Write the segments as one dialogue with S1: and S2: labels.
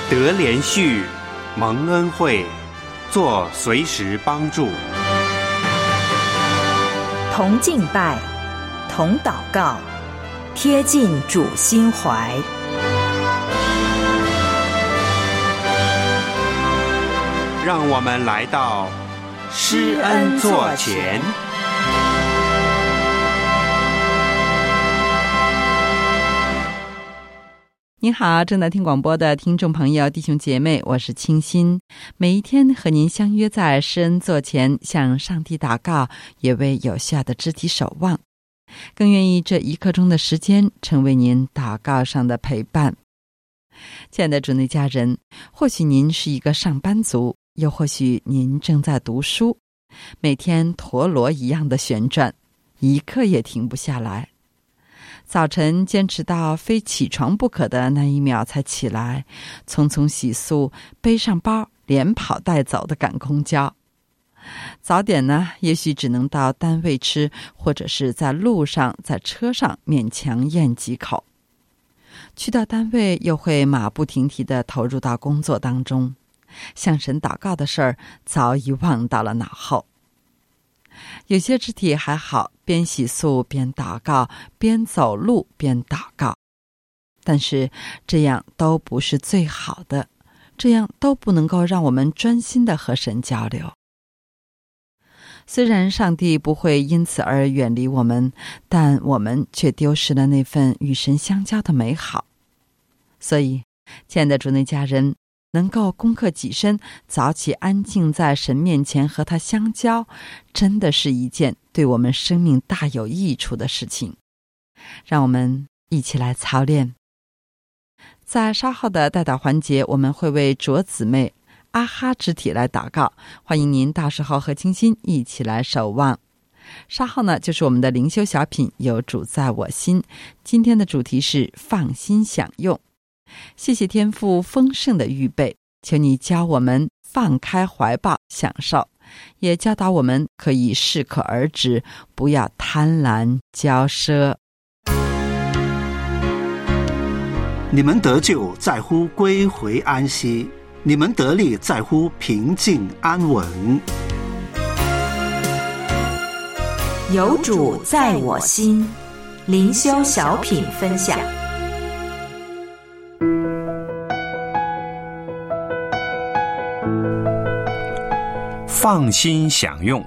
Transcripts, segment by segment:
S1: 得连续，蒙恩惠，做随时帮助。
S2: 同敬拜，同祷告，贴近主心怀。
S1: 让我们来到施恩座前。
S3: 您好，正在听广播的听众朋友、弟兄姐妹，我是清心。每一天和您相约在施恩座前，向上帝祷告，也为有需要的肢体守望。更愿意这一刻钟的时间成为您祷告上的陪伴。亲爱的主内家人，或许您是一个上班族，又或许您正在读书，每天陀螺一样的旋转，一刻也停不下来。早晨坚持到非起床不可的那一秒才起来，匆匆洗漱，背上包，连跑带走的赶公交。早点呢，也许只能到单位吃，或者是在路上在车上勉强咽几口。去到单位又会马不停蹄地投入到工作当中，向神祷告的事儿早已忘到了脑后。有些肢体还好，边洗漱边祷告，边走路边祷告，但是这样都不是最好的，这样都不能够让我们专心地和神交流。虽然上帝不会因此而远离我们，但我们却丢失了那份与神相交的美好。所以，亲爱的主内家人，能够攻克己身，早起安静在神面前和他相交，真的是一件对我们生命大有益处的事情。让我们一起来操练。在稍后的代祷环节，我们会为卓姊妹阿哈肢体来祷告，欢迎您到时候和清心一起来守望。稍后呢，就是我们的灵修小品，有主在我心。今天的主题是放心享用。谢谢天父丰盛的预备，求你教我们放开怀抱享受，也教导我们可以适可而止，不要贪婪骄奢。
S4: 你们得救在乎归回安息，你们得力在乎平静安稳。
S2: 有主在我心，灵修小品分享。
S1: 放心享用。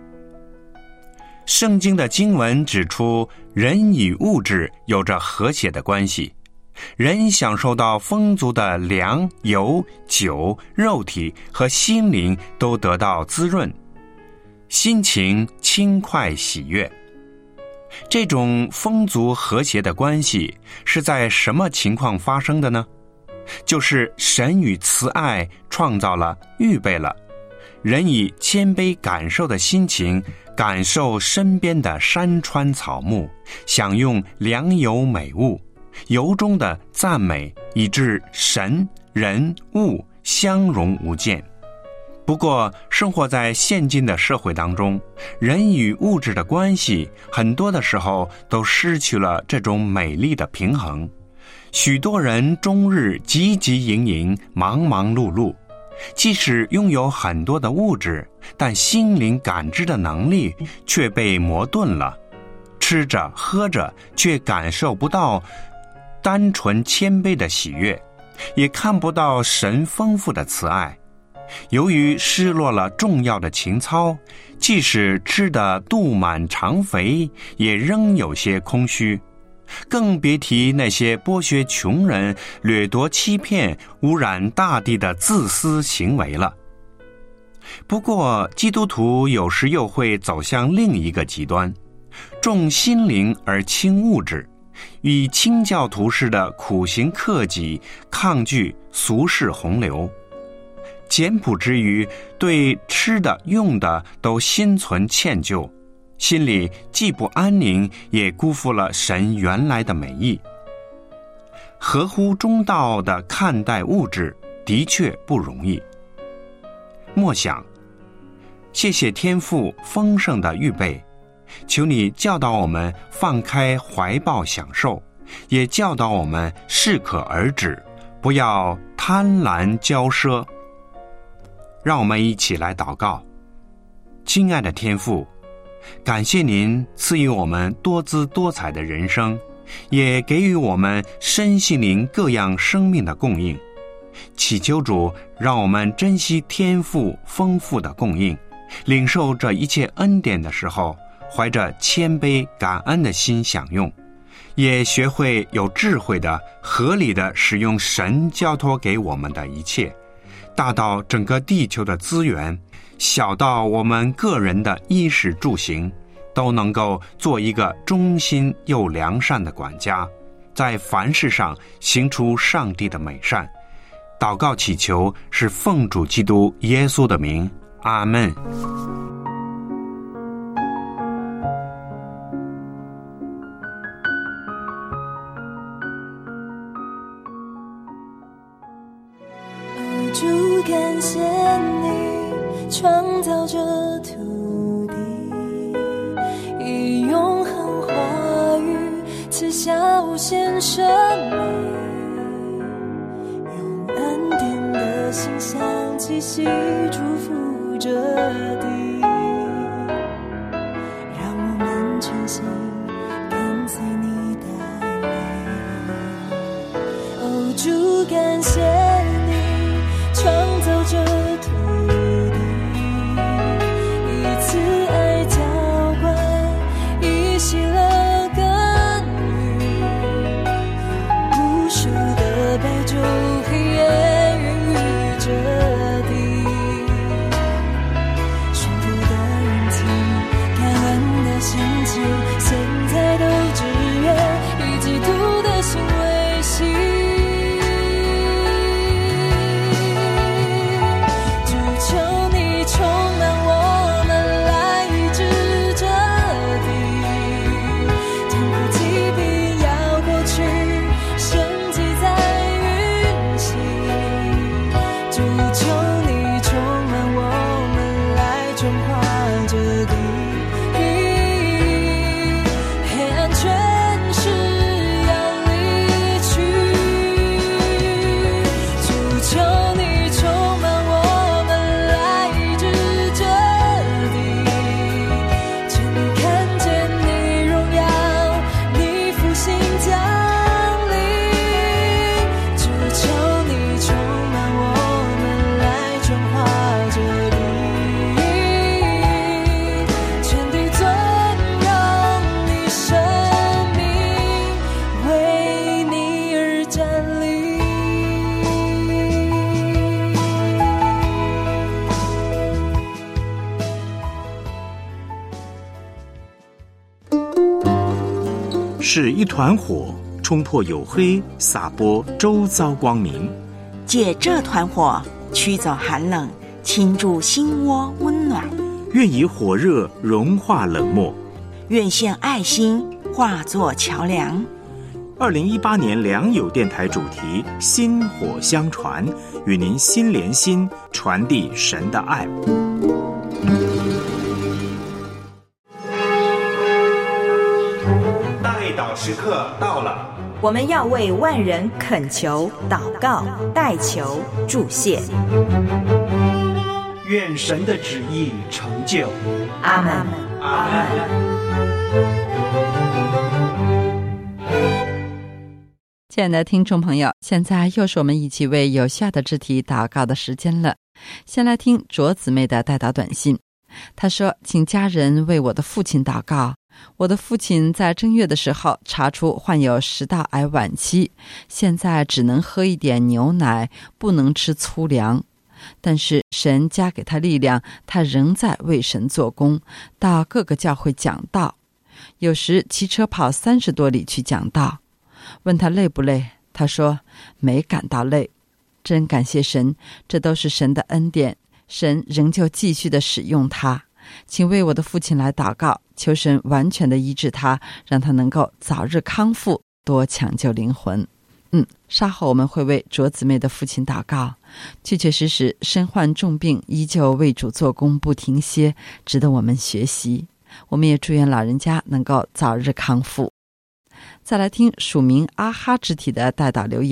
S1: 圣经的经文指出，人与物质有着和谐的关系，人享受到丰足的粮、油、酒，肉体和心灵都得到滋润，心情轻快喜悦。这种丰足和谐的关系是在什么情况发生的呢？就是神与慈爱创造了、预备了人以谦卑感受的心情，感受身边的山川草木，享用良友美物，由衷的赞美，以致神、人、物相容无间。不过，生活在现今的社会当中，人与物质的关系，很多的时候都失去了这种美丽的平衡。许多人终日汲汲营营，忙忙碌碌，即使拥有很多的物质，但心灵感知的能力却被磨钝了。吃着喝着，却感受不到单纯谦卑的喜悦，也看不到神丰富的慈爱。由于失落了重要的情操，即使吃得肚满肠肥，也仍有些空虚。更别提那些剥削穷人、掠夺欺骗、污染大地的自私行为了。不过，基督徒有时又会走向另一个极端，重心灵而轻物质，以清教徒式的苦行克己，抗拒俗世洪流。简朴之余，对吃的用的都心存歉疚，心里既不安宁，也辜负了神原来的美意。合乎中道的看待物质，的确不容易。默想，谢谢天父丰盛的预备，求你教导我们放开怀抱享受，也教导我们适可而止， 不要贪婪骄奢。让我们一起来祷告。亲爱的天父，感谢您赐予我们多姿多彩的人生，也给予我们身心灵各样生命的供应。祈求主让我们珍惜天父丰富的供应，领受这一切恩典的时候，怀着谦卑感恩的心享用，也学会有智慧的合理的使用神交托给我们的一切，大到整个地球的资源，小到我们个人的衣食住行，都能够做一个忠心又良善的管家，在凡事上行出上帝的美善。祷告祈求是奉主基督耶稣的名，阿们。
S5: 主感谢你创造这土地，以永恒话语赐下无限生命，用恩典的馨香气息祝福这地，让我们全心跟随你带领。哦，主感谢创造这土地，以慈爱浇灌，以喜乐耕耘，无数的白昼黑夜孕育这地，顺服的人情，感恩的心情，现在都只愿以基督的心为心。
S6: 是一团火，冲破黝黑，洒播周遭光明。
S7: 借这团火驱走寒冷，倾注心窝温暖。
S6: 愿以火热融化冷漠，
S7: 愿献爱心化作桥梁。
S6: 2018年良友电台主题薪火相传，与您心连心，传递神的爱。
S4: 时刻到了，
S2: 我们要为万人恳求、祷告、代求、祝谢。
S4: 愿神的旨意成就。
S2: 阿们。
S4: 阿们。
S3: 亲爱的听众朋友，现在又是我们一起为有需要的肢体祷告的时间了。先来听卓姊妹的代祷短信。她说：请家人为我的父亲祷告。我的父亲在正月的时候查出患有食道癌晚期，现在只能喝一点牛奶，不能吃粗粮。但是神加给他力量，他仍在为神做工，到各个教会讲道，有时骑车跑30多里去讲道。问他累不累，他说没感到累。真感谢神，这都是神的恩典，神仍旧继续的使用他。请为我的父亲来祷告，求神完全的医治他，让他能够早日康复，多抢救灵魂。稍后我们会为卓姊妹的父亲祷告，确确实实身患重病，依旧为主做工不停歇，值得我们学习。我们也祝愿老人家能够早日康复。再来听署名阿哈肢体的代祷留言。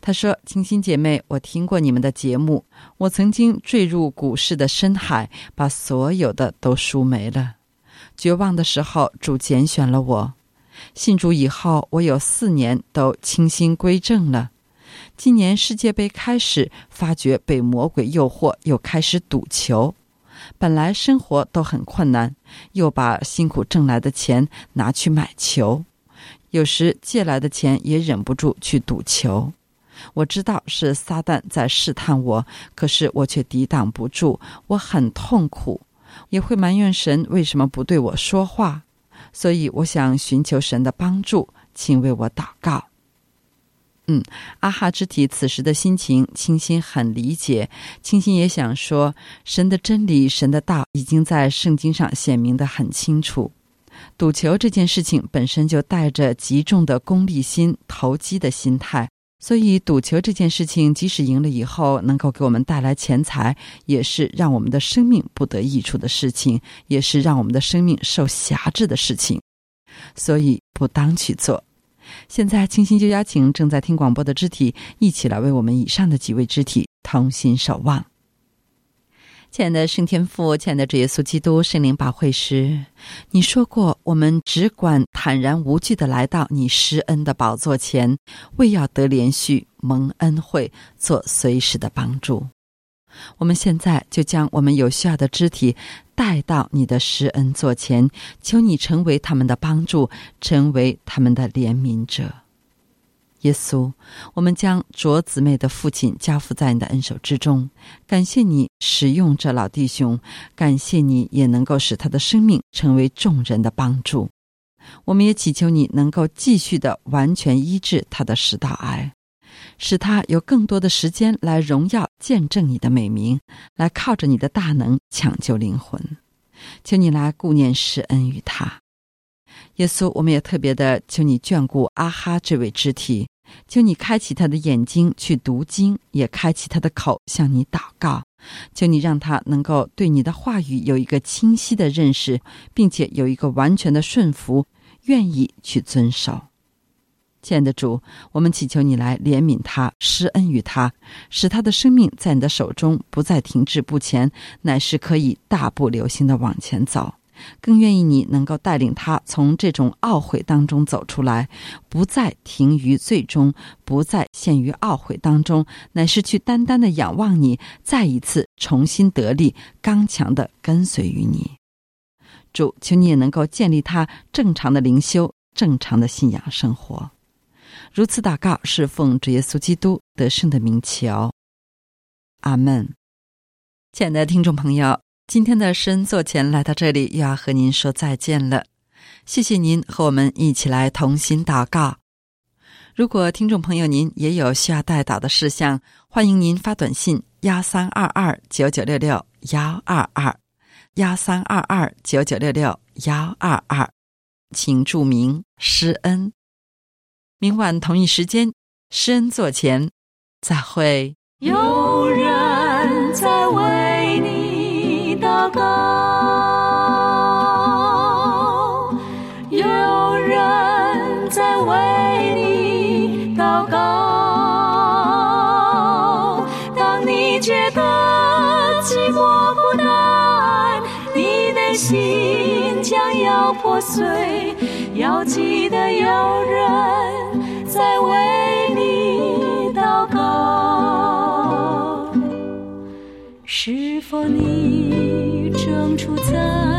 S3: 他说，清心姐妹，我听过你们的节目，我曾经坠入股市的深海，把所有的都输没了。绝望的时候，主拣选了我。信主以后，我有4年都清心归正了。今年世界杯开始，发觉被魔鬼诱惑，又开始赌球。本来生活都很困难，又把辛苦挣来的钱拿去买球，有时借来的钱也忍不住去赌球。我知道是撒旦在试探我，可是我却抵挡不住，我很痛苦，也会埋怨神为什么不对我说话。所以我想寻求神的帮助，请为我祷告。阿哈肢体此时的心情，清心很理解。清心也想说，神的真理，神的道已经在圣经上显明得很清楚。赌球这件事情本身就带着极重的功利心、投机的心态，所以赌球这件事情即使赢了以后能够给我们带来钱财，也是让我们的生命不得益处的事情，也是让我们的生命受辖制的事情，所以不当去做。现在清心就邀请正在听广播的肢体一起来为我们以上的几位肢体同心守望。亲爱的圣天父，亲爱的主耶稣基督，圣灵保惠师，你说过，我们只管坦然无惧地来到你施恩的宝座前，为要得连续蒙恩惠，做随时的帮助。我们现在就将我们有需要的肢体带到你的施恩座前，求你成为他们的帮助，成为他们的怜悯者。耶稣，我们将卓姊妹的父亲交付在你的恩手之中，感谢你使用这老弟兄，感谢你也能够使他的生命成为众人的帮助。我们也祈求你能够继续的完全医治他的食道癌，使他有更多的时间来荣耀见证你的美名，来靠着你的大能抢救灵魂。求你来顾念施恩于他。耶稣，我们也特别的求你眷顾阿哈这位肢体，求你开启他的眼睛去读经，也开启他的口向你祷告。求你让他能够对你的话语有一个清晰的认识，并且有一个完全的顺服，愿意去遵守。亲爱的主，我们祈求你来怜悯他，施恩于他，使他的生命在你的手中不再停滞不前，乃是可以大步流星地往前走。更愿意你能够带领他从这种懊悔当中走出来，不再停于最终，不再陷于懊悔当中，乃是去单单的仰望你，再一次重新得力，刚强的跟随于你。主，求你也能够建立他正常的灵修，正常的信仰生活。如此祷告，是奉主耶稣基督得胜的名求，阿们。亲爱的听众朋友，今天的施恩座前来到这里，又要和您说再见了。谢谢您和我们一起来同心祷告。如果听众朋友您也有需要代祷的事项，欢迎您发短信1322-9966-122，1322-9966-122，请注明施恩。明晚同一时间，施恩座前再会。
S5: 有人在为你祷告，有人在为你祷告。当你觉得寂寞孤单，你内心将要破碎，要记得有人在为你祷告。是否你正处在